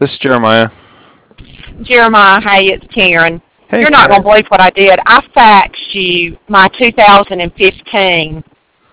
This is Jeremiah. Jeremiah, hey, it's Karen. Hey, You're not going Karen. to believe what I did. I faxed you my 2015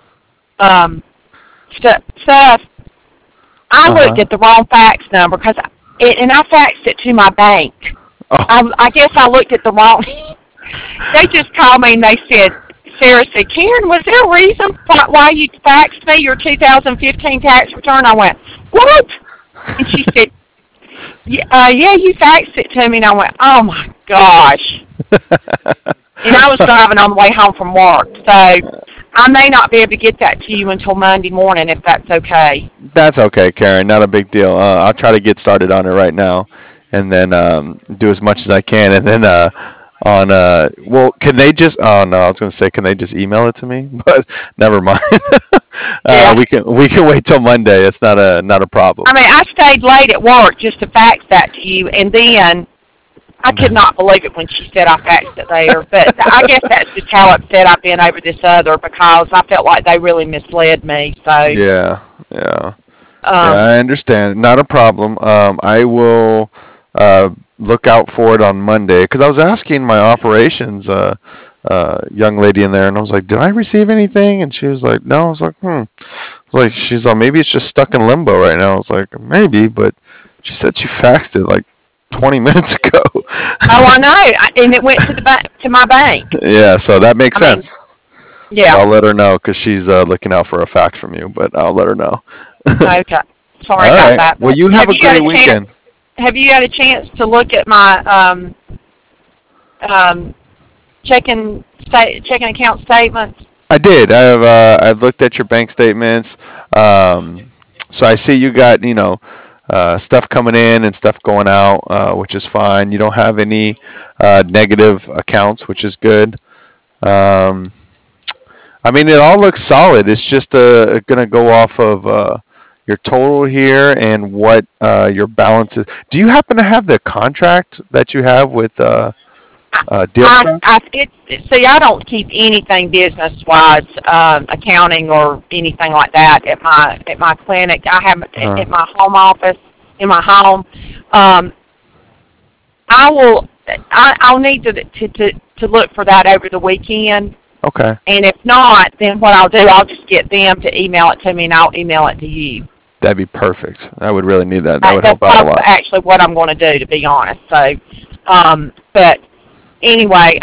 stuff. I Uh looked huh. at the wrong fax number and I faxed it to my bank. Oh. I guess I looked at the wrong. They just called me and they said, Sarah said, Karen, was there a reason why you faxed me your 2015 tax return? I went, what? And she said, yeah, you faxed it to me. And I went, oh my gosh. And I was driving on the way home from work. So I may not be able to get that to you until Monday morning if that's okay. That's okay, Karen. Not a big deal. I'll try to get started on it right now, and then do as much as I can, and then on well, can they just? Oh no, I was gonna say, can they just email it to me? But never mind. Yeah. We can wait till Monday. It's not a problem. I mean, I stayed late at work just to fax that to you, and then I could not believe it when she said I faxed it there. But I guess that's just how upset I've been over this other because I felt like they really misled me. So, Yeah, yeah. Yeah, um, I understand. Not a problem. I will look out for it on Monday because I was asking my operations young lady in there, and I was like, "Did I receive anything?" And she was like, "No." I was like, "Hmm." I was like, she's like, "Maybe it's just stuck in limbo right now." I was like, "Maybe," but she said she faxed it like 20 minutes ago. oh, I know, and it went to to my bank. Yeah, so that makes I mean, sense. So yeah. I'll let her know because she's looking out for a fax from you, but I'll let her know. Okay. Sorry All about right. that. Well, But you have have a you had great a chance? weekend. Have you had a chance to look at my um, checking account statements? I did. I've looked at your bank statements. So I see you got stuff coming in and stuff going out, which is fine. You don't have any negative accounts, which is good. Um, I mean, it all looks solid. It's just gonna go off of your total here and what your balance is. Do you happen to have the contract that you have with DealStar? See, I don't keep anything business wise, accounting or anything like that at my clinic. I have Uh, at my home office in my home. Um, I will. I'll need to look for that over the weekend. okay, And if not, then what I'll do, I'll just get them to email it to me, and I'll email it to you. that'd be perfect. I would really need that. That would That's help out a lot. actually what I'm going to do, to be honest. So, but anyway,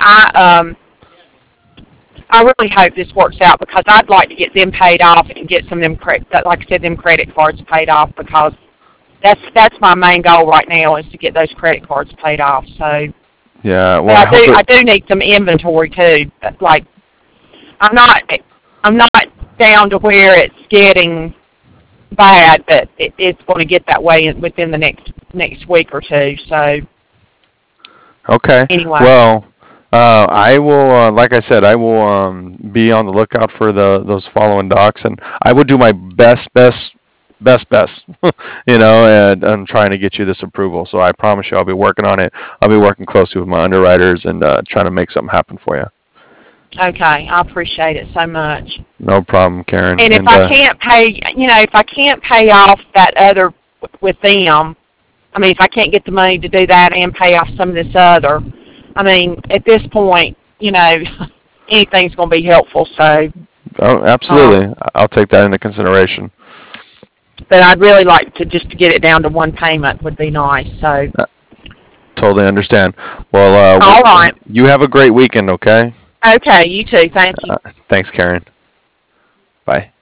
I really hope this works out because I'd like to get them paid off and get some of them like I said, them credit cards paid off because that's my main goal right now is to get those credit cards paid off. So, Yeah. but Well, I hope it. I do need some inventory too. Like I'm not I'm not down to where it's getting bad, but it's going to get that way within the next week or two. So Okay. anyway, Well, I will. Like I said, I will be on the lookout for those following docs, and I will do my best. And I'm trying to get you this approval. So I promise you, I'll be working on it. I'll be working closely with my underwriters and trying to make something happen for you. okay, I appreciate it so much. No problem, Karen. And if And I can't pay, if I can't pay off that other with them, I mean, if I can't get the money to do that and pay off some of this other, I mean, at this point, anything's going to be helpful. So, oh, um, absolutely, I'll take that into consideration. but I'd really like to just to get it down to one payment would be nice. So, Uh, Totally understand. Well, all right. you have a great weekend. Okay. Okay, you too. Thank you. Thanks, Karen. Bye.